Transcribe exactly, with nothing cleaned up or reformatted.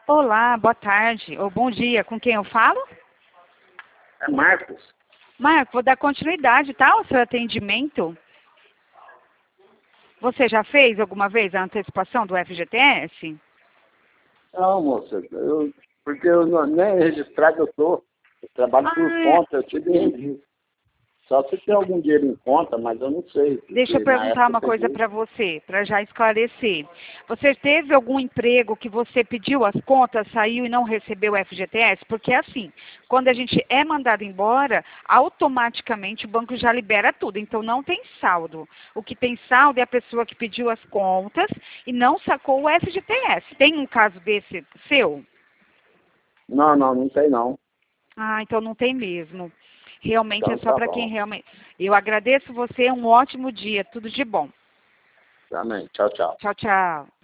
Olá, boa tarde, ou bom dia, com quem eu falo? É Marcos. Marco, vou dar continuidade, tá, ao seu atendimento. Você já fez alguma vez a antecipação do F G T S? Não, moça, eu, porque eu não, nem registrado eu tô. Eu trabalho por Ah, conta, eu tive registro. Só se tem algum dinheiro em conta, mas eu não sei. deixa eu Porque na perguntar época uma eu coisa peguei. para você, para já esclarecer. Você teve algum emprego que você pediu as contas, saiu e não recebeu o F G T S? Porque assim, quando a gente é mandado embora, automaticamente o banco já libera tudo. Então não tem saldo. O que tem saldo é a pessoa que pediu as contas e não sacou o F G T S. Tem um caso desse seu? Não, não, não tem não. Ah, então não tem mesmo. Realmente é Então só tá para quem bom. realmente. Eu agradeço você, um ótimo dia, tudo de bom. Também. Tchau, tchau. Tchau, tchau.